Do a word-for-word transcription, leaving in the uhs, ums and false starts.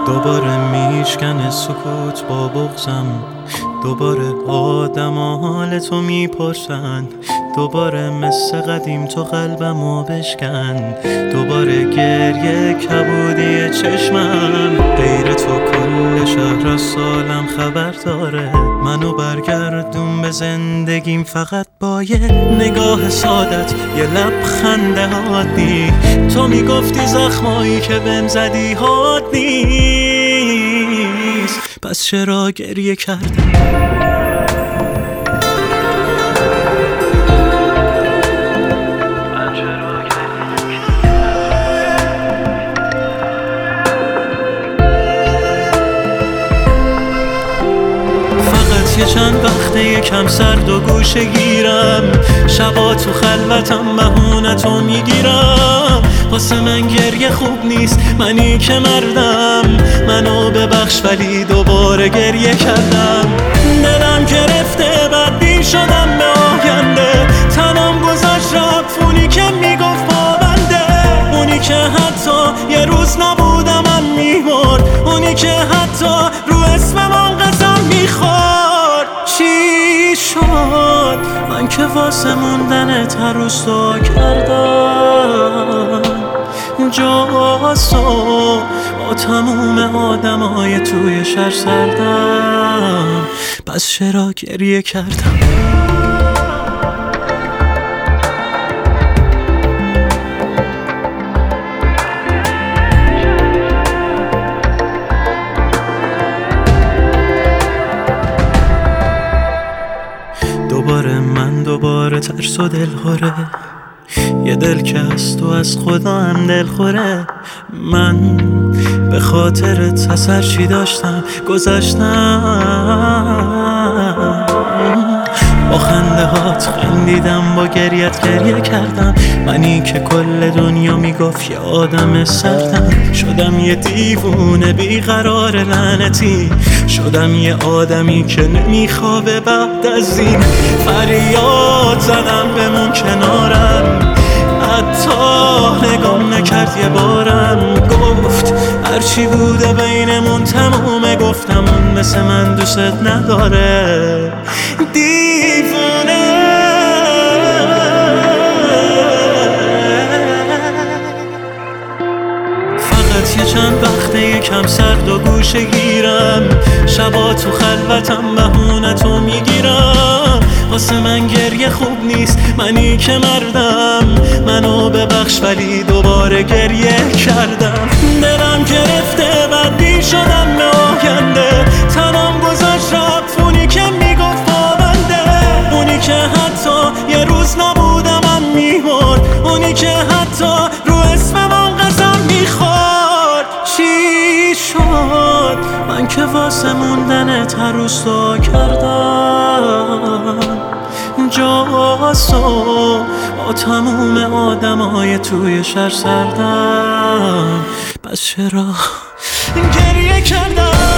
دوباره میشکنه سکوت با بغضم، دوباره آدم حال تو میپرسن، دوباره مثل قدیم تو قلبمو بشکن، دوباره گریه کبودی چشمم. غیر تو کل شهر از سالم خبر داره، منو برگردون به زندگیم فقط با یه نگاه سادت، یه لبخند عادی. تو میگفتی زخمایی که بهم زدی حاد نیست، پس چرا گریه کردم؟ یه چند وقته یکم سرد و گوشه گیرم، شبا تو خلوتم بهونتو میگیرم. واسه من گریه خوب نیست، منی که مردم، منو ببخش ولی دوباره گریه کردم. دلم گرفته بدبین شدم به آینده، تنم گذاشت رفت اونی که میگفت پابنده، اونی که حتی یه روز نبودم من میمرد، اونی که حتی رو اسم من قسم میخورد. چی شد من که واسه موندن تروس دعا کردم؟ جاسو با تموم آدمای توی شهر سردم، پس چرا گریه کردم؟ دوباره من دوباره ترس و دل خوره، یه دل که از تو از خدا هم دل خوره. من به خاطر اثر چی داشتم گذاشتم، با خنده هات خندیدم، با گریت گریه کردم. منی که کل دنیا میگفت یه آدم سردم، شدم یه دیوونه بیقرار لعنتی، شدم یه آدمی که نمیخوابه بعد از این. فریاد زدم بمون کنارم، حتی نگام نکرد یه بارم، گفت هرچی بوده بینمون تمومه، گفتم اون مثل من دوست نداره. دیوونه فقط یه چند وقته یکم سرد و گوشه گیرم، شبا تو خلوتم بهونتو میگیرم. واسه من گریه خوب نیست، منی که مردم، منو ببخش ولی دوباره گریه کردم. دلم گرفته بدبین شدم به آینده، تنم گذاشت رفت اونی که میگفت پابنده، اونی که حتی یه روز نبودم من میمرد، اونی که حتی رو اسم من قسم میخورد. چی شد من که واسه موندن تروس دعا کردم؟ جاسو با تموم آدمای توی شهر سردم، پس چرا گریه کردم؟